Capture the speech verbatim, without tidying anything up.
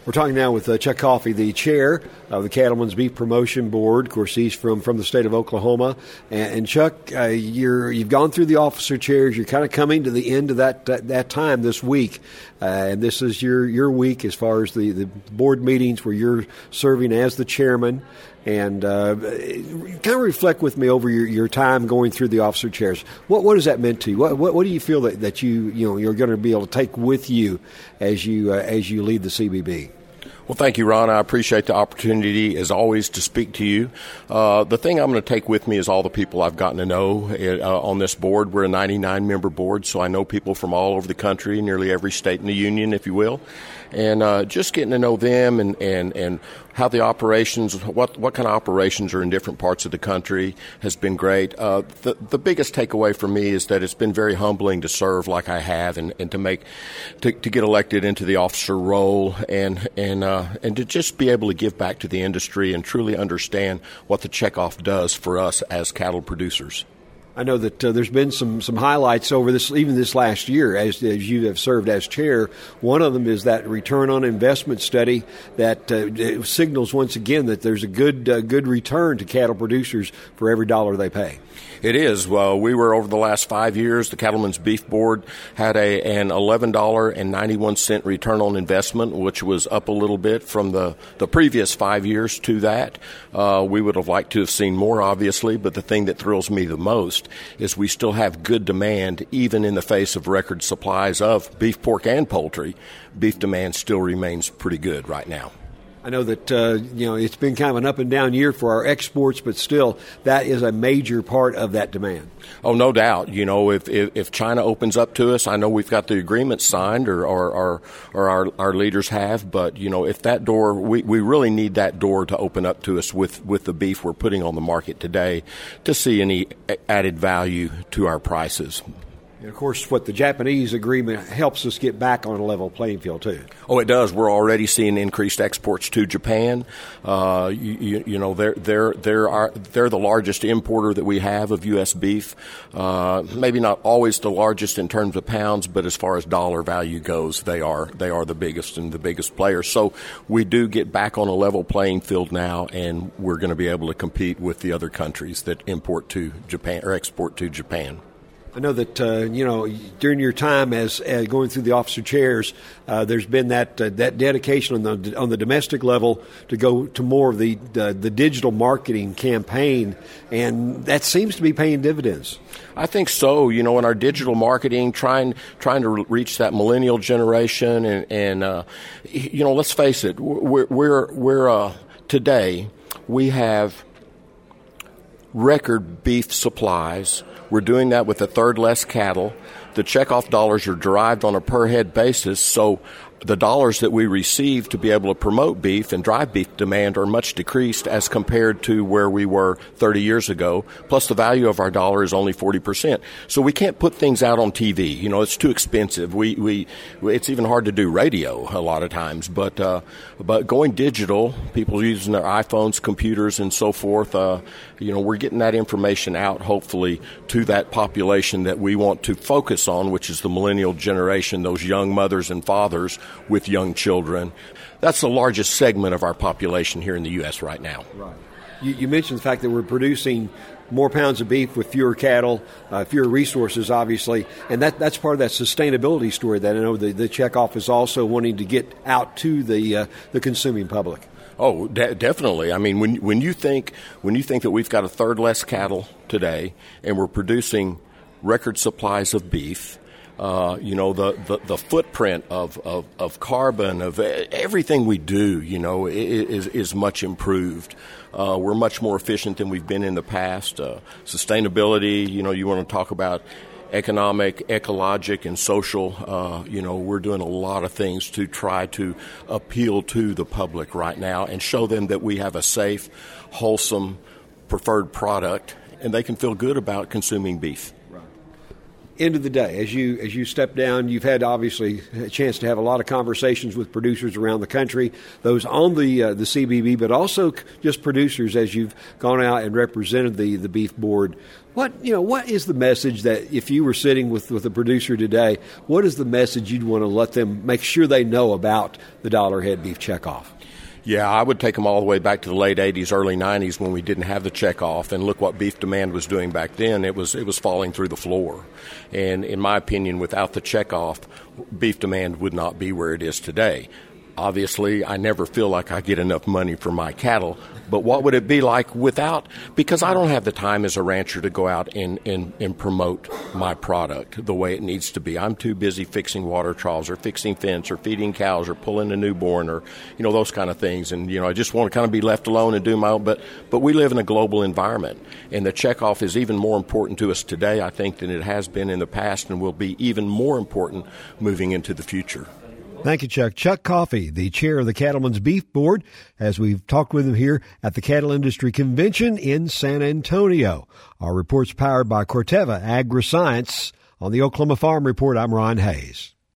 We're talking now with uh, Chuck Coffey, the chair of the Cattlemen's Beef Promotion Board. Of course, he's from, from the state of Oklahoma. And, and Chuck, uh, you're, you've gone through the officer chairs. You're kind of coming to the end of that that, that time this week. Uh, and this is your, your week as far as the, the board meetings where you're serving as the chairman. And uh, kind of reflect with me over your, your time going through the officer chairs. What what has that meant to you? What what, what do you feel that, that you you know you're going to be able to take with you as you uh, as you lead the C B B? Well, thank you, Ron. I appreciate the opportunity, as always, to speak to you. Uh, the thing I'm going to take with me is all the people I've gotten to know uh, on this board. We're a ninety-nine member board, so I know people from all over the country, nearly every state in the union, if you will. And uh, just getting to know them and, and, and how the operations, what what kind of operations are in different parts of the country has been great. Uh, the, the biggest takeaway for me is that it's been very humbling to serve like I have and, and to make, to, to get elected into the officer role and, and, uh, and to just be able to give back to the industry and truly understand what the checkoff does for us as cattle producers. I know that uh, there's been some, some highlights over this, even this last year, as, as you have served as chair. One of them is that return on investment study that uh, signals once again that there's a good uh, good return to cattle producers for every dollar they pay. It is. Well, we were over the last five years, the Cattlemen's Beef Board had a an eleven dollars and ninety-one cents return on investment, which was up a little bit from the, the previous five years to that. Uh, we would have liked to have seen more, obviously, but the thing that thrills me the most is we still have good demand, even in the face of record supplies of beef, pork, and poultry. Beef demand still remains pretty good right now. I know that uh, you know it's been kind of an up and down year for our exports, but still, that is a major part of that demand. Oh, no doubt. You know, if if, if China opens up to us, I know we've got the agreement signed, or or, or, or our our leaders have. But you know, if that door, we, we really need that door to open up to us with with the beef we're putting on the market today, to see any added value to our prices. And, of course, what the Japanese agreement helps us get back on a level playing field, too. Oh, it does. We're already seeing increased exports to Japan. Uh, you, you, you know, they're, they're, they're, our, they're the largest importer that we have of U S beef. Uh, maybe not always the largest in terms of pounds, but as far as dollar value goes, they are, they are the biggest and the biggest players. So we do get back on a level playing field now, and we're going to be able to compete with the other countries that import to Japan or export to Japan. I know that, uh, you know, during your time as, as going through the officer chairs, uh, there's been that uh, that dedication on the on the domestic level to go to more of the, the the digital marketing campaign, and that seems to be paying dividends. I think so. You know, in our digital marketing, trying trying to reach that millennial generation, and, and uh, you know, let's face it, we're we're we're uh, today we have record beef supplies. We're doing that with a third less cattle. The checkoff dollars are derived on a per-head basis, so the dollars that we receive to be able to promote beef and drive beef demand are much decreased as compared to where we were thirty years ago. Plus, the value of our dollar is only forty percent. So we can't put things out on T V. You know, it's too expensive. We we it's even hard to do radio a lot of times. But uh, but going digital, people using their iPhones, computers, and so forth. Uh, you know, we're getting that information out, hopefully, to that population that we want to focus on, which is the millennial generation, those young mothers and fathers with young children. That's the largest segment of our population here in the U S right now. Right. You, you mentioned the fact that we're producing more pounds of beef with fewer cattle, uh, fewer resources, obviously, and that that's part of that sustainability story that I know the, the checkoff is also wanting to get out to the uh, the consuming public. Oh, de- definitely. I mean, when when you think when you think that we've got a third less cattle today, and we're producing record supplies of beef. Uh, you know, the, the, the footprint of, of, of carbon, of everything we do, you know, is, is much improved. Uh, we're much more efficient than we've been in the past. Uh, sustainability, you know, you want to talk about economic, ecologic, and social. Uh, you know, we're doing a lot of things to try to appeal to the public right now and show them that we have a safe, wholesome, preferred product, and they can feel good about consuming beef. end of the day, as you as you step down, you've had obviously a chance to have a lot of conversations with producers around the country, those on the uh, the C B B, but also just producers as you've gone out and represented the, the beef board. What you know, what is the message that if you were sitting with, with a producer today, what is the message you'd want to let them make sure they know about the dollar head beef checkoff? Yeah, I would take them all the way back to the late eighties, early nineties when we didn't have the checkoff, and look what beef demand was doing back then. It was it was falling through the floor. And in my opinion, without the checkoff, beef demand would not be where it is today. Obviously, I never feel like I get enough money for my cattle, but what would it be like without? Because I don't have the time as a rancher to go out and, and, and promote my product the way it needs to be. I'm too busy fixing water troughs or fixing fence or feeding cows or pulling a newborn or, you know, those kind of things. And, you know, I just want to kind of be left alone and do my own. But, but we live in a global environment, and the checkoff is even more important to us today, I think, than it has been in the past, and will be even more important moving into the future. Thank you, Chuck. Chuck Coffey, the chair of the Cattlemen's Beef Board, as we've talked with him here at the Cattle Industry Convention in San Antonio. Our report's powered by Corteva Agri-Science. On the Oklahoma Farm Report, I'm Ron Hayes.